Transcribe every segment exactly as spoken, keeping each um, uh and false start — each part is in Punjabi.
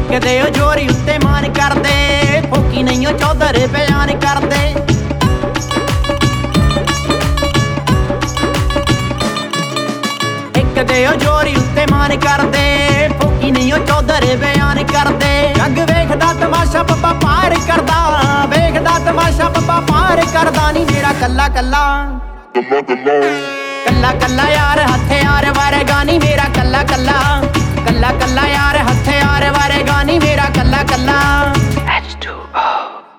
ਇੱਕ ਦੇ ਉਹ ਜੋਰੀ ਉੱਤੇ ਮਾਨ ਕਰਦੇ, ਫੋਕੀ ਨਹੀਂ ਉਹ ਚੌਧਰ ਬਿਆਨ ਕਰਦੇ। ਇੱਕ ਦੇ ਉਹ ਜੋਰੀ ਉੱਤੇ ਮਾਨ ਕਰਦੇ, ਫੋਕੀ ਨਹੀਂ ਉਹ ਚੌਧਰ ਬਿਆਨ ਕਰਦੇ। ਜੱਗ ਵੇਖਦਾ ਤਮਾਸ਼ਾ ਬੱਬਾ ਪਾਰ ਕਰਦਾ, ਵੇਖਦਾ ਤਮਾਸ਼ਾ ਬੱਬਾ ਪਾਰ ਕਰਦਾ ਨੀ ਮੇਰਾ ਕੱਲਾ ਕੱਲਾ ਕੱਲਾ ਕੱਲਾ ਕੱਲਾ ਕੱਲਾ ਯਾਰ ਹਥਿਆਰ ਵਰਗਾ ਨੀ ਮੇਰਾ ਕੱਲਾ ਕੱਲਾ ਕੱਲਾ ਕੱਲਾ ਯਾਰ ਹਥਿਆਰ ਵਰਗਾ ਨੀ ਮੇਰਾ ਕੱਲਾ ਕੱਲਾ। ਐਚ ਟੂ ਓ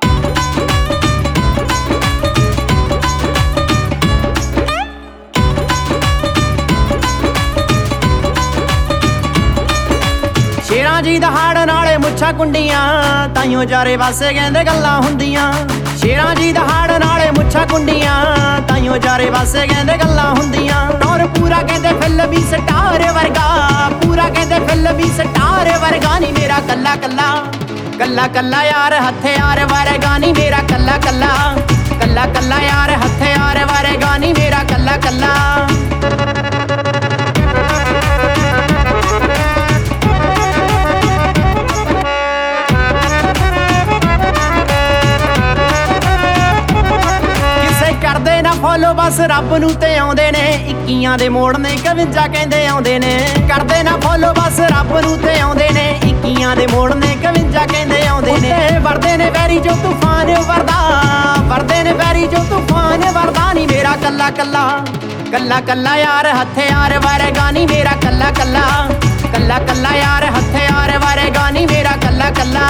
ਸ਼ੇਰਾਂ ਜੀ ਦਹਾੜ ਨਾਲੇ ਮੁੱਛਾਂ ਕੁੰਡੀਆਂ, ਤਾਈਓ ਜਾਰੇ ਵਾਸੇ ਕਹਿੰਦੇ ਗੱਲਾਂ ਹੁੰਦੀਆਂ। ਸ਼ੇਰਾਂ ਜੀ ਦਹਾੜ ਨਾਲੇ ਮੁੱਛਾਂ ਕੁੰਡੀਆਂ, ਤਾਈਓ ਜਾਰੇ ਵਾਸੇ ਕਹਿੰਦੇ ਗੱਲਾਂ ਹੁੰਦੀਆਂ। ਟੌਰ ਪੂਰਾ ਕਹਿੰਦੇ ਫਿਲਮੀ ਸਟਾਰ ਵਰਗਾ, ਪੂਰਾ ਕਹਿੰਦੇ ਫਿਲਮੀ ਸਟਾਰ ਵਰਗਾ ਨੀ ਮੇਰਾ ਕੱਲਾ ਕੱਲਾ ਕੱਲਾ ਕੱਲਾ ਯਾਰ ਹਥਿਆਰ ਵਰਗਾ ਨੀ ਮੇਰਾ ਕੱਲਾ ਕੱਲਾ ਕੱਲਾ ਕੱਲਾ ਯਾਰ ਹਥਿਆਰ ਵਰਗਾ ਨੀ ਮੇਰਾ ਕੱਲਾ ਕੱਲਾ। ਕਰਦੇ ਨਾ ਫੋਲੋ ਬਸ ਰੱਬ ਨੂੰ ਤੇ ਆਉਂਦੇ ਨੇ, ਇੱਕੀਆਂ ਦੇ ਮੋੜ ਨੇ ਇਕਵੰਜਾ ਕਹਿੰਦੇ ਆਉਂਦੇ ਨੇ। ਕਰਦੇ ਨਾ ਫੋਲੋ ਬਸ ਰੱਬ ਨੂੰ ਤੇ ਆਉਂਦੇ ਨੇ, ਇੱਕੀਆਂ ਦੇ ਮੋੜ ਨੇ ਇਕਵੰਜਾ ਕਹਿੰਦੇ ਆਉਂਦੇ ਨੇ। ਵਰਦੇ ਨੇ ਵੈਰੀ ਜੋ ਤੂਫਾਨ ਵਰਦਾ, ਵਰਦੇ ਨੇ ਵੈਰੀ ਜੋ ਤੂਫਾਨ ਵਰਦਾ ਨੀ ਮੇਰਾ ਕੱਲਾ ਕੱਲਾ ਕੱਲਾ ਕੱਲਾ ਯਾਰ ਹਥਿਆਰ ਵਰਗਾ ਨੀ ਮੇਰਾ ਕੱਲਾ ਕੱਲਾ ਕੱਲਾ ਕੱਲਾ ਯਾਰ ਹਥਿਆਰ ਵਰਗਾ ਨੀ ਮੇਰਾ ਕੱਲਾ ਕੱਲਾ।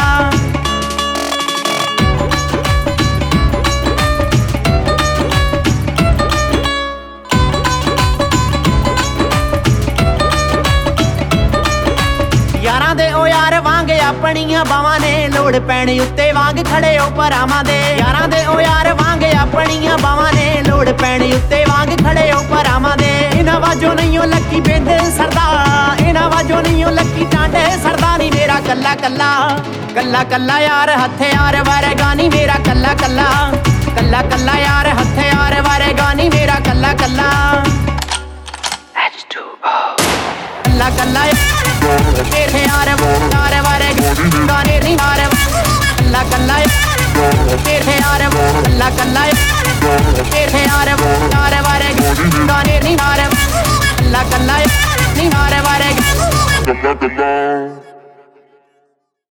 ਯਾਰਾਂ ਦੇ ਉਹ ਯਾਰ ਵਾਂਗ ਆਪਣੀਆਂ ਬਾਵਾਂ ਨੇ, ਲੋੜ ਪੈਣ ਉੱਤੇ ਵਾਂਗ ਖੜੇ ਹੋ ਭਰਾਵਾਂ ਦੇ। ਯਾਰਾਂ ਦੇ ਉਹ ਯਾਰ ਵਾਂਗ ਆਪਣੀਆਂ ਬਾਵਾਂ ਨੇ, ਲੋੜ ਪੈਣ ਉੱਤੇ ਵਾਂਗ ਖੜੇ ਹੋ ਭਰਾਵਾਂ ਦੇ। ਇਹਨਾਂ ਵਾਜੋ ਨਹੀਂ ਉਹ ਲੱਕੀ ਬੇਂਦੇ ਸਰਦਾ, ਇਹਨਾਂ ਵਾਜੋ ਨਹੀਂ ਉਹ ਲੱਕੀ ਟਾਂਡੇ ਸਰਦਾ ਨੀ ਮੇਰਾ ਕੱਲਾ ਕੱਲਾ ਕੱਲਾ ਕੱਲਾ ਯਾਰ ਹਥਿਆਰ ਵਰਗਾ ਨੀ ਮੇਰਾ ਕੱਲਾ ਕੱਲਾ ਕੱਲਾ ਕੱਲਾ ਯਾਰ ਹਥਿਆਰ ਵਰਗਾ ਨੀ ਮੇਰਾ ਕੱਲਾ ਕੱਲਾ। ਐਚ ਟੂ ਓ ਕੱਲਾ ਕੱਲਾ ਤੇਰੇ ਯਾਰ ਵਰਗਾ ਗਾਣੇ ਨਹੀਂ ਹਾਰ ਕੱਲਾ ਕੱਲਾ ਤੇਰੇ ਯਾਰ ਕੱਲਾ ਕੱਲਾ ਤੇਰੇ ਯਾਰ ਵਰਗਾ ਗਾਣੇ ਨਹੀਂ ਹਾਰ ਕੱਲਾ ਕੱਲਾ ਨਹੀਂ ਹਾਰ ਵਰਗਾ ਕੱਲਾ ਕੱਲਾ।